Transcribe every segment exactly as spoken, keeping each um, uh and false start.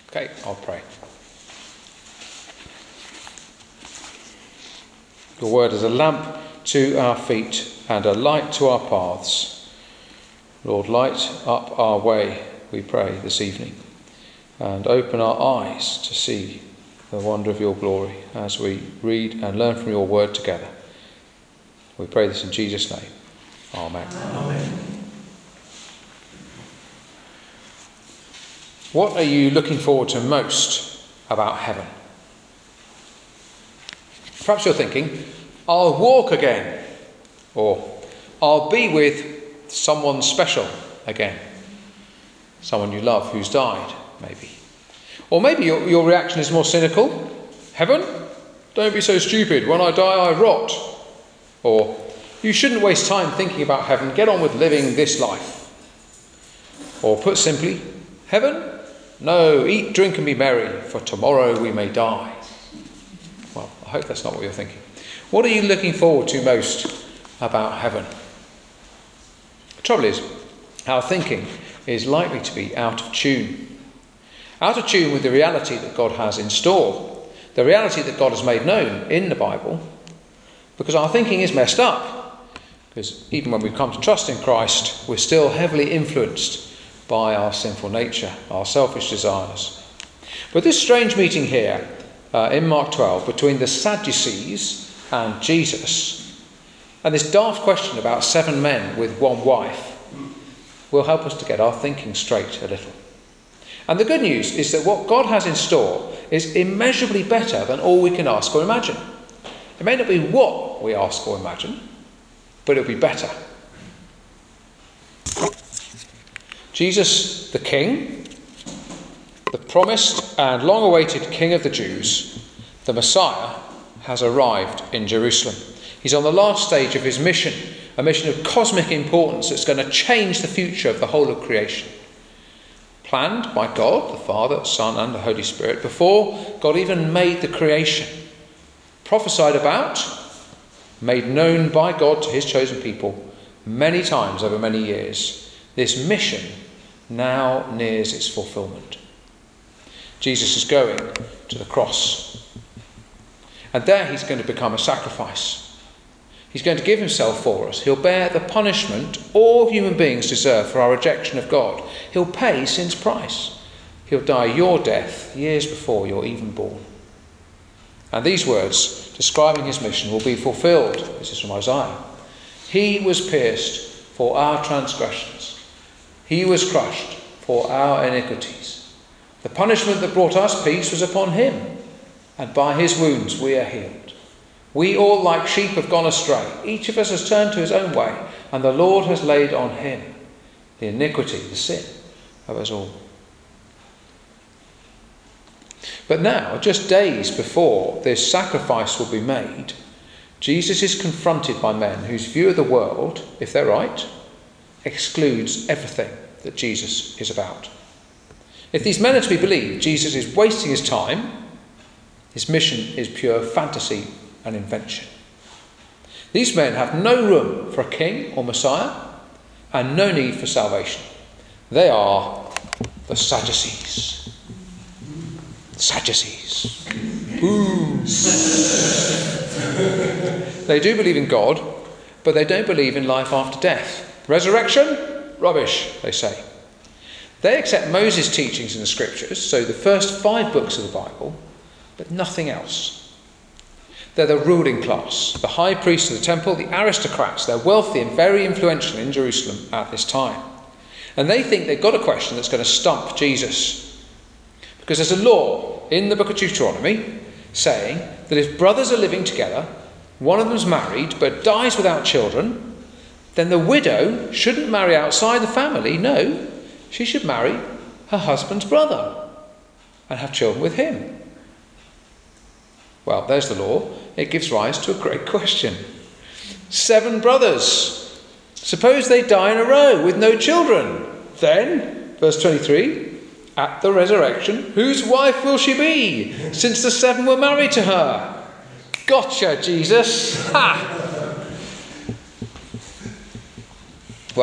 Okay, I'll pray. Your word is a lamp to our feet and a light to our paths. Lord, light up our way, we pray this evening, and open our eyes to see the wonder of your glory as we read and learn from your word together. We pray this in Jesus' name. Amen. Amen. What are you looking forward to most about heaven? Perhaps you're thinking, I'll walk again, or I'll be with someone special again, someone you love who's died, maybe. Or maybe your, your reaction is more cynical. Heaven? Don't be so stupid. When I die, I rot. Or, you shouldn't waste time thinking about heaven. Get on with living this life. Or put simply, heaven? No, eat, drink and be merry, for tomorrow we may die. Well, I hope that's not what you're thinking. What are you looking forward to most about heaven? The trouble is, our thinking is likely to be out of tune. Out of tune with the reality that God has in store, the reality that God has made known in the Bible, because our thinking is messed up. Because even when we come to trust in Christ, we're still heavily influenced by our sinful nature, our selfish desires. But this strange meeting here uh, in Mark twelve between the Sadducees and Jesus, and this daft question about seven men with one wife, will help us to get our thinking straight a little. And the good news is that what God has in store is immeasurably better than all we can ask or imagine. It may not be what we ask or imagine, but it'll be better. Jesus, the King, the promised and long-awaited King of the Jews, the Messiah, has arrived in Jerusalem. He's on the last stage of his mission, a mission of cosmic importance that's going to change the future of the whole of creation. Planned by God, the Father, Son and the Holy Spirit, before God even made the creation. Prophesied about, made known by God to his chosen people many times over many years. This mission now nears its fulfillment. Jesus is going to the cross. And there he's going to become a sacrifice. He's going to give himself for us. He'll bear the punishment all human beings deserve for our rejection of God. He'll pay sin's price. He'll die your death years before you're even born. And these words describing his mission will be fulfilled. This is from Isaiah. He was pierced for our transgressions. He was crushed for our iniquities. The punishment that brought us peace was upon him, and by his wounds we are healed. We all like sheep have gone astray. Each of us has turned to his own way, and the Lord has laid on him the iniquity, the sin of us all. But now, just days before this sacrifice will be made, Jesus is confronted by men whose view of the world, if they're right, excludes everything that Jesus is about. If these men are to be believed, Jesus is wasting his time. His mission is pure fantasy and invention. These men have no room for a king or Messiah and no need for salvation. They are the Sadducees. Sadducees. Ooh. They do believe in God, but they don't believe in life after death. Resurrection? Rubbish, they say. They accept Moses' teachings in the scriptures, so the first five books of the Bible, but nothing else. They're the ruling class, the high priests of the temple, the aristocrats. They're wealthy and very influential in Jerusalem at this time. And they think they've got a question that's going to stump Jesus. Because there's a law in the book of Deuteronomy saying that if brothers are living together, one of them's married but dies without children, then the widow shouldn't marry outside the family. No, she should marry her husband's brother and have children with him. Well, there's the law. It gives rise to a great question. Seven brothers. Suppose they die in a row with no children. Then, verse twenty-three, at the resurrection, whose wife will she be, since the seven were married to her? Gotcha, Jesus. Ha! Well,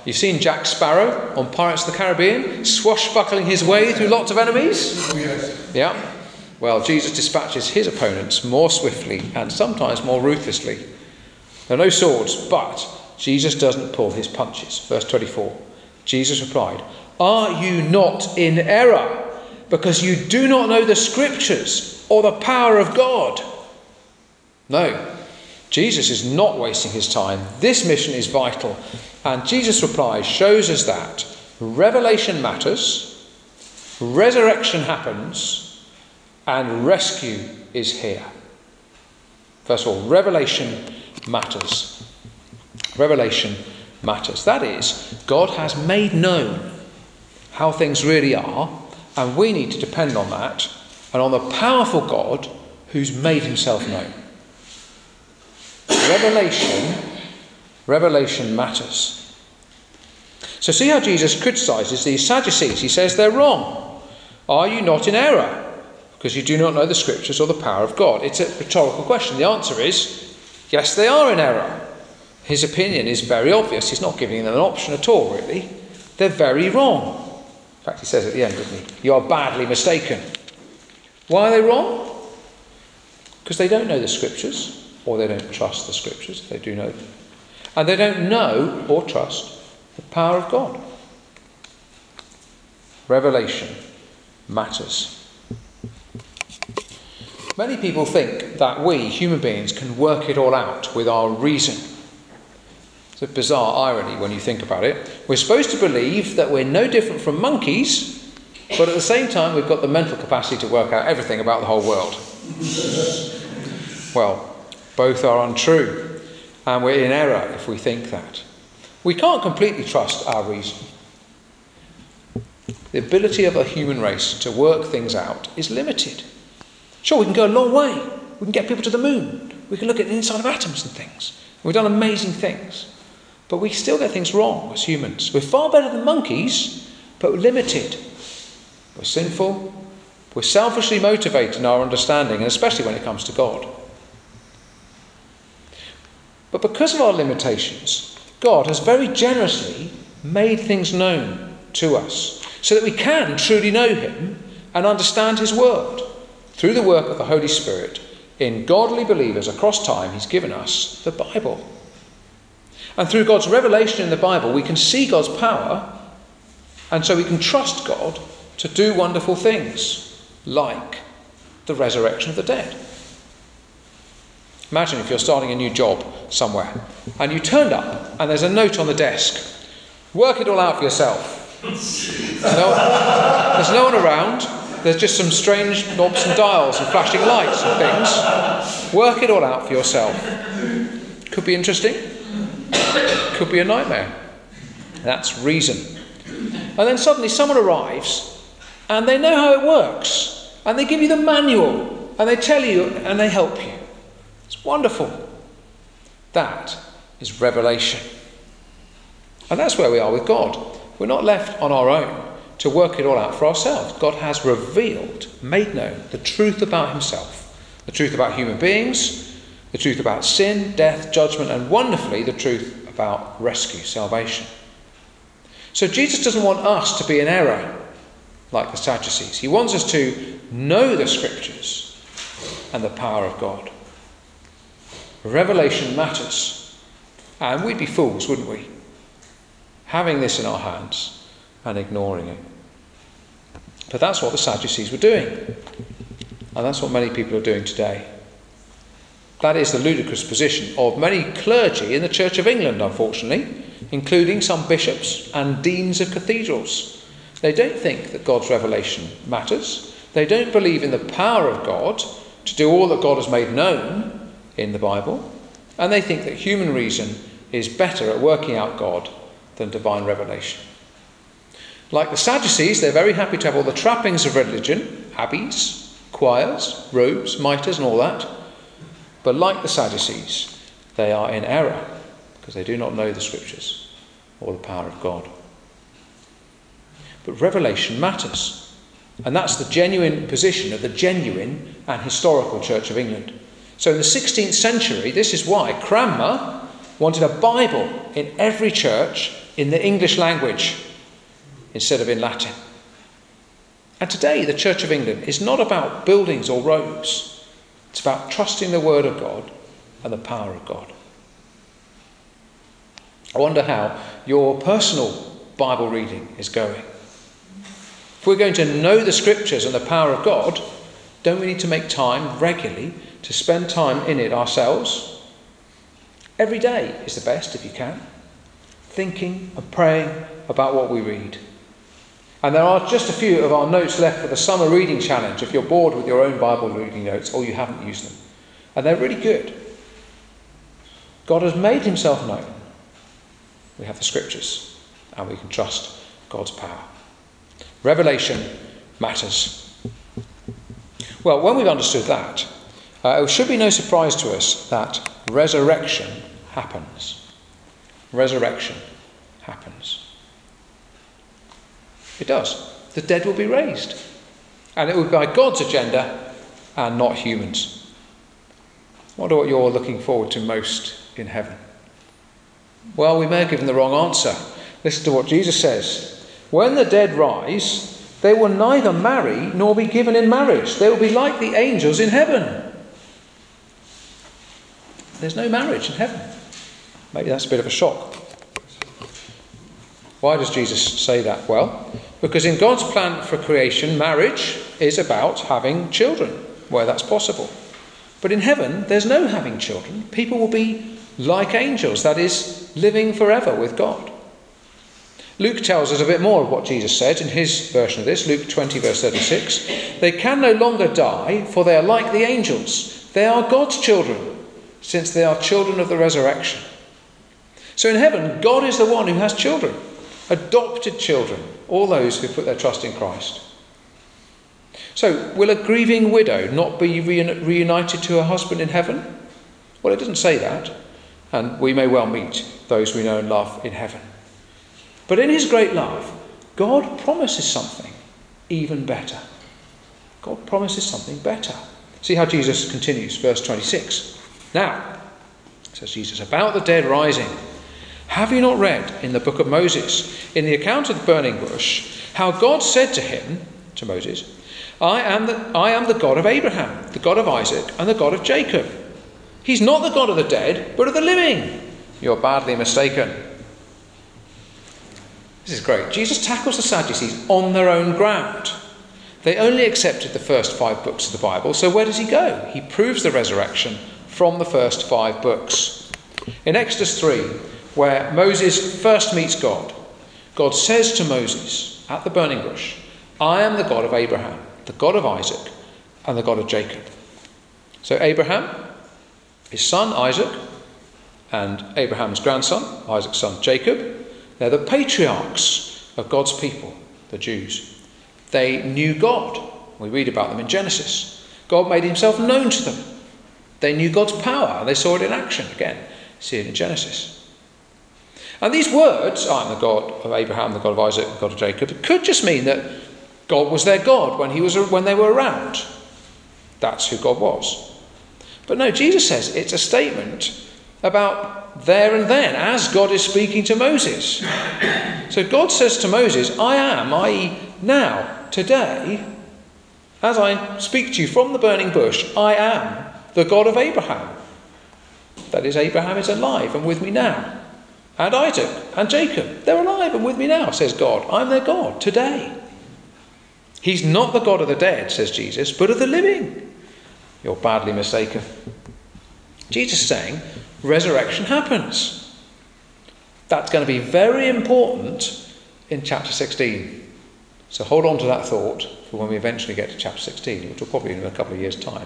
You've seen Jack Sparrow on Pirates of the Caribbean, swashbuckling his way through lots of enemies? Oh, yes. Yeah. Well, Jesus dispatches his opponents more swiftly and sometimes more ruthlessly. There are no swords, but Jesus doesn't pull his punches. Verse twenty-four. Jesus replied, "Are you not in error, because you do not know the scriptures or the power of God?" No, Jesus is not wasting his time. This mission is vital. And Jesus' reply shows us that revelation matters, resurrection happens, and rescue is here. First of all, revelation matters. Revelation matters. That is, God has made known how things really are, and we need to depend on that and on the powerful God who's made himself known. Revelation, revelation matters. So see how Jesus criticises these Sadducees. He says they're wrong. Are you not in error, because you do not know the scriptures or the power of God? It's a rhetorical question. The answer is, yes, they are in error. His opinion is very obvious. He's not giving them an option at all, really. They're very wrong. In fact, he says at the end, doesn't he? You are badly mistaken. Why are they wrong? Because they don't know the scriptures, or they don't trust the scriptures. They do know them. And they don't know or trust the power of God. Revelation matters. Many people think that we, human beings, can work it all out with our reason. It's a bizarre irony when you think about it. We're supposed to believe that we're no different from monkeys, but at the same time we've got the mental capacity to work out everything about the whole world. Well, both are untrue, and we're in error if we think that. We can't completely trust our reason. The ability of a human race to work things out is limited. Sure, we can go a long way. We can get people to the moon. We can look at the inside of atoms and things. We've done amazing things. But we still get things wrong as humans. We're far better than monkeys, but we're limited. We're sinful. We're selfishly motivated in our understanding, and especially when it comes to God. But because of our limitations, God has very generously made things known to us so that we can truly know him and understand his word. Through the work of the Holy Spirit, in godly believers across time, he's given us the Bible. And through God's revelation in the Bible, we can see God's power, and so we can trust God to do wonderful things, like the resurrection of the dead. Imagine if you're starting a new job somewhere, and you turned up, and there's a note on the desk. Work it all out for yourself. No, there's no one around. There's just some strange knobs and dials and flashing lights and things. Work it all out for yourself. Could be interesting. Could be a nightmare. That's reason. And then suddenly someone arrives and they know how it works. And they give you the manual. And they tell you and they help you. It's wonderful. That is revelation. And that's where we are with God. We're not left on our own to work it all out for ourselves. God has revealed, made known, the truth about himself, the truth about human beings, the truth about sin, death, judgment, and wonderfully the truth about rescue, salvation. So Jesus doesn't want us to be in error like the Sadducees. He wants us to know the scriptures and the power of God. Revelation matters, and we'd be fools, wouldn't we, having this in our hands and ignoring it. But that's what the Sadducees were doing. And that's what many people are doing today. That is the ludicrous position of many clergy in the Church of England, unfortunately, including some bishops and deans of cathedrals. They don't think that God's revelation matters. They don't believe in the power of God to do all that God has made known in the Bible. And they think that human reason is better at working out God than divine revelation. Like the Sadducees, they're very happy to have all the trappings of religion, abbeys, choirs, robes, mitres and all that. But like the Sadducees, they are in error because they do not know the scriptures or the power of God. But revelation matters. And that's the genuine position of the genuine and historical Church of England. So in the sixteenth century, this is why Cranmer wanted a Bible in every church in the English language instead of in Latin. And today the Church of England is not about buildings or robes. It's about trusting the word of God and the power of God. I wonder how your personal Bible reading is going. If we're going to know the scriptures and the power of God, don't we need to make time regularly to spend time in it ourselves? Every day is the best if you can. Thinking and praying about what we read. And there are just a few of our notes left for the summer reading challenge if you're bored with your own Bible reading notes or you haven't used them. And they're really good. God has made himself known. We have the scriptures and we can trust God's power. Revelation matters. Well, when we've understood that, uh, it should be no surprise to us that resurrection happens. Resurrection happens. It does. The dead will be raised. And it will be by God's agenda and not humans. I wonder what you're looking forward to most in heaven. Well, we may have given the wrong answer. Listen to what Jesus says. When the dead rise, they will neither marry nor be given in marriage. They will be like the angels in heaven. There's no marriage in heaven. Maybe that's a bit of a shock. Why does Jesus say that? Well, because in God's plan for creation, marriage is about having children, where that's possible. But in heaven, there's no having children. People will be like angels, that is, living forever with God. Luke tells us a bit more of what Jesus said in his version of this, Luke twenty, verse thirty-six. They can no longer die, for they are like the angels. They are God's children, since they are children of the resurrection. So in heaven, God is the one who has children, adopted children, all those who put their trust in Christ. So, will a grieving widow not be reunited to her husband in heaven? Well, it doesn't say that, and we may well meet those we know and love in heaven. But in his great love, God promises something even better. God promises something better. See how Jesus continues, verse twenty-six. Now, says Jesus, about the dead rising, have you not read in the book of Moses, in the account of the burning bush, how God said to him, to Moses, I am the, I am the God of Abraham, the God of Isaac, and the God of Jacob. He's not the God of the dead, but of the living. You're badly mistaken. This is great. Jesus tackles the Sadducees on their own ground. They only accepted the first five books of the Bible, so where does he go? He proves the resurrection from the first five books. In Exodus three, where Moses first meets God, God says to Moses at the burning bush, I am the God of Abraham, the God of Isaac, and the God of Jacob. So Abraham, his son Isaac, and Abraham's grandson, Isaac's son Jacob, they're the patriarchs of God's people, the Jews. They knew God. We read about them in Genesis. God made himself known to them. They knew God's power, and they saw it in action. Again, see it in Genesis. And these words, I am the God of Abraham, the God of Isaac, the God of Jacob, could just mean that God was their God when he was when they were around. That's who God was. But no, Jesus says it's a statement about there and then, as God is speaking to Moses. So God says to Moses, I am, that is now, today, as I speak to you from the burning bush, I am the God of Abraham. That is, Abraham is alive and with me now. And Isaac and Jacob, they're alive and with me now, says God. I'm their God today. He's not the God of the dead, says Jesus, but of the living. You're badly mistaken. Jesus is saying resurrection happens. That's going to be very important in chapter sixteen. So hold on to that thought for when we eventually get to chapter sixteen, which will probably be in a couple of years' time.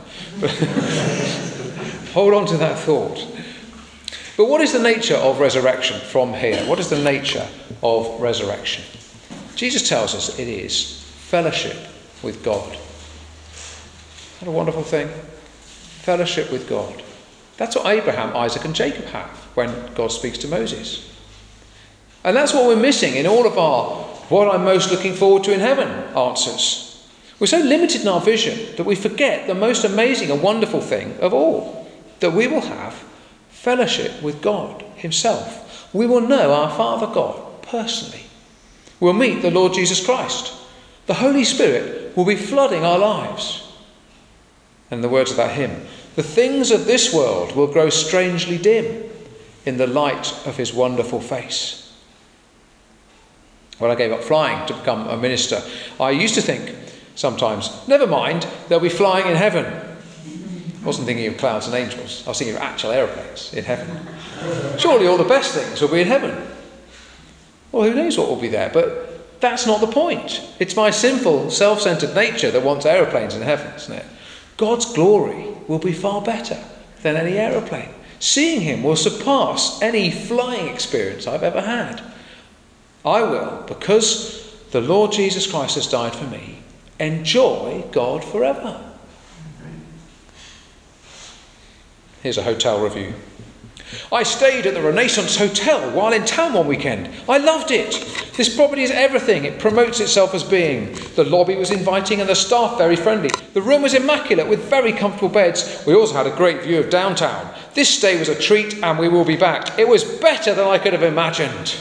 Hold on to that thought. But what is the nature of resurrection from here? What is the nature of resurrection? Jesus tells us it is fellowship with God. Isn't that a wonderful thing? Fellowship with God. That's what Abraham, Isaac and Jacob have when God speaks to Moses. And that's what we're missing in all of our what I'm most looking forward to in heaven answers. We're so limited in our vision that we forget the most amazing and wonderful thing of all, that we will have fellowship with God himself. We will know our Father God personally. We'll meet the Lord Jesus Christ. The Holy Spirit will be flooding our lives. And the words of that hymn, the things of this world will grow strangely dim in the light of his wonderful face. When I gave up flying to become a minister, I used to think sometimes, never mind, they'll be flying in heaven. I wasn't thinking of clouds and angels. I was thinking of actual aeroplanes in heaven. Surely all the best things will be in heaven. Well, who knows what will be there, but that's not the point. It's my sinful, self-centered nature that wants aeroplanes in heaven, isn't it? God's glory will be far better than any aeroplane. Seeing him will surpass any flying experience I've ever had. I will, because the Lord Jesus Christ has died for me, enjoy God forever. Here's a hotel review. I stayed at the Renaissance Hotel while in town one weekend. I loved it. This property is everything it promotes itself as being. The lobby was inviting and the staff very friendly. The room was immaculate with very comfortable beds. We also had a great view of downtown. This stay was a treat and we will be back. It was better than I could have imagined.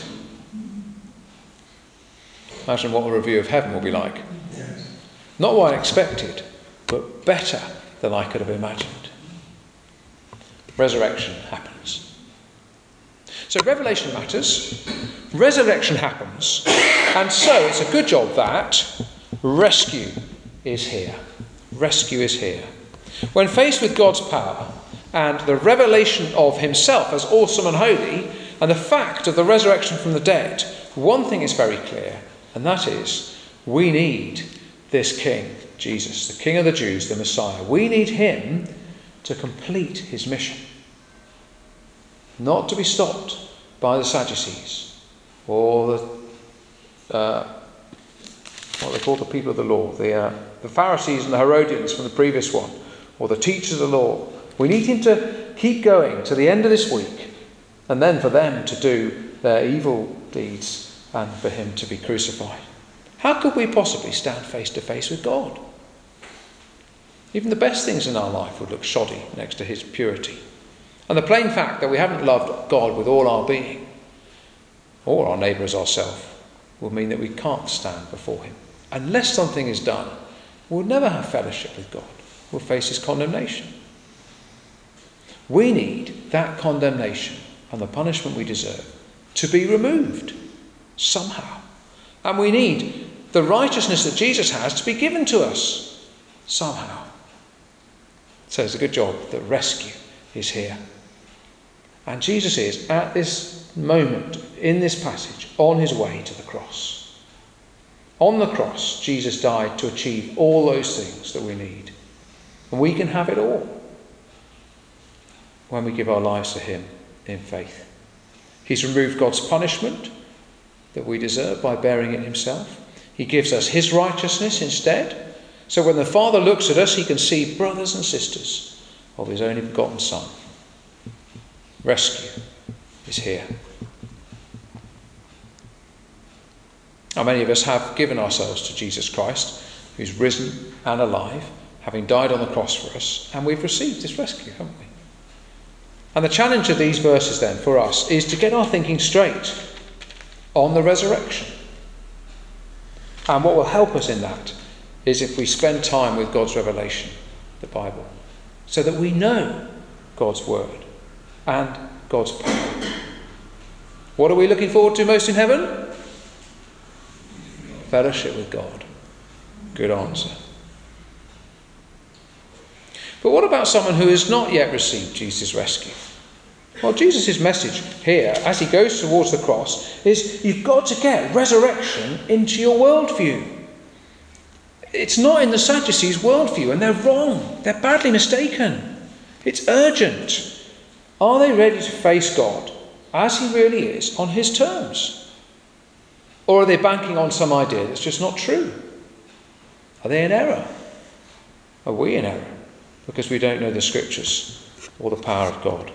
Imagine what a review of heaven will be like. Not what I expected, but better than I could have imagined. Resurrection happens. So revelation matters, resurrection happens, and so it's a good job that rescue is here. Rescue is here. When faced with God's power and the revelation of himself as awesome and holy, and the fact of the resurrection from the dead, one thing is very clear, and that is we need this King, Jesus, the King of the Jews, the Messiah. We need him to complete his mission. Not to be stopped by the Sadducees or the, uh, what they call the people of the law, the, uh, the Pharisees and the Herodians from the previous one, or the teachers of the law. We need him to keep going to the end of this week, and then for them to do their evil deeds and for him to be crucified. How could we possibly stand face to face with God? Even the best things in our life would look shoddy next to his purity. And the plain fact that we haven't loved God with all our being, or our neighbour as ourselves, will mean that we can't stand before him. Unless something is done, we'll never have fellowship with God. We'll face his condemnation. We need that condemnation and the punishment we deserve to be removed somehow. And we need the righteousness that Jesus has to be given to us somehow. So it's a good job that rescue is here. And Jesus is, at this moment, in this passage, on his way to the cross. On the cross, Jesus died to achieve all those things that we need. And we can have it all when we give our lives to him in faith. He's removed God's punishment that we deserve by bearing it himself. He gives us his righteousness instead. So when the Father looks at us, he can see brothers and sisters of his only begotten Son. Rescue is here. Now, many of us have given ourselves to Jesus Christ, who's risen and alive, having died on the cross for us, and we've received this rescue, haven't we? And the challenge of these verses then for us is to get our thinking straight on the resurrection. And what will help us in that is if we spend time with God's revelation, the Bible, so that we know God's word and God's power. What are we looking forward to most in heaven? Fellowship with God. Good answer. But what about someone who has not yet received Jesus' rescue? Well, Jesus' message here, as he goes towards the cross, is you've got to get resurrection into your worldview. It's not in the Sadducees' worldview, and they're wrong. They're badly mistaken. It's urgent. Are they ready to face God as he really is on his terms? Or are they banking on some idea that's just not true? Are they in error? Are we in error because we don't know the scriptures or the power of God?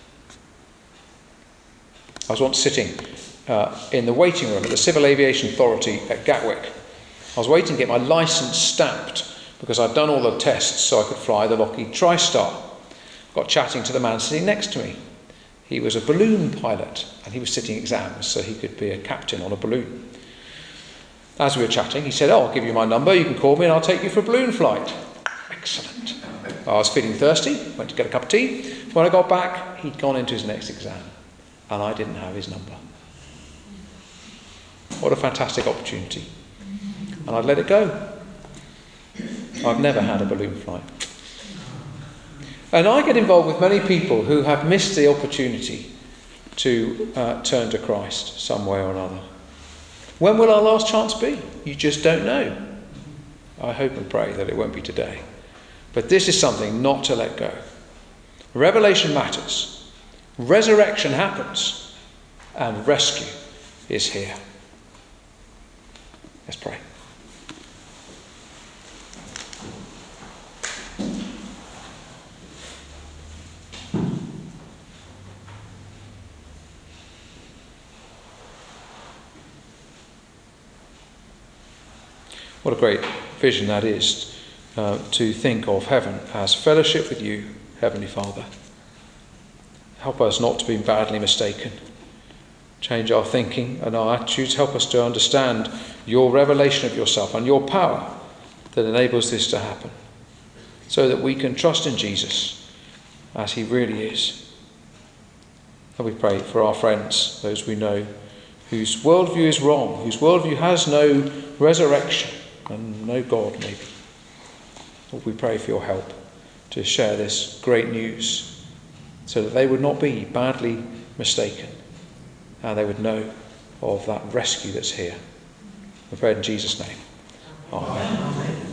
I was once sitting uh, in the waiting room at the Civil Aviation Authority at Gatwick. I was waiting to get my licence stamped because I'd done all the tests so I could fly the Lockheed TriStar. Got chatting to the man sitting next to me. He was a balloon pilot, and he was sitting exams so he could be a captain on a balloon. As we were chatting, he said, oh, I'll give you my number, you can call me and I'll take you for a balloon flight. Excellent. I was feeling thirsty, went to get a cup of tea. When I got back, he'd gone into his next exam, and I didn't have his number. What a fantastic opportunity. And I'd let it go. I've never had a balloon flight. And I get involved with many people who have missed the opportunity to uh, turn to Christ some way or another. When will our last chance be? You just don't know. I hope and pray that it won't be today. But this is something not to let go. Revelation matters. Resurrection happens. And rescue is here. Let's pray. What a great vision that is, uh, to think of heaven as fellowship with you, Heavenly Father. Help us not to be badly mistaken. Change our thinking and our attitudes. Help us to understand your revelation of yourself and your power that enables this to happen, so that we can trust in Jesus as he really is. And we pray for our friends, those we know, whose worldview is wrong, whose worldview has no resurrection and no God, maybe. Lord, we pray for your help to share this great news so that they would not be badly mistaken and they would know of that rescue that's here. We pray in Jesus' name. Amen. Amen.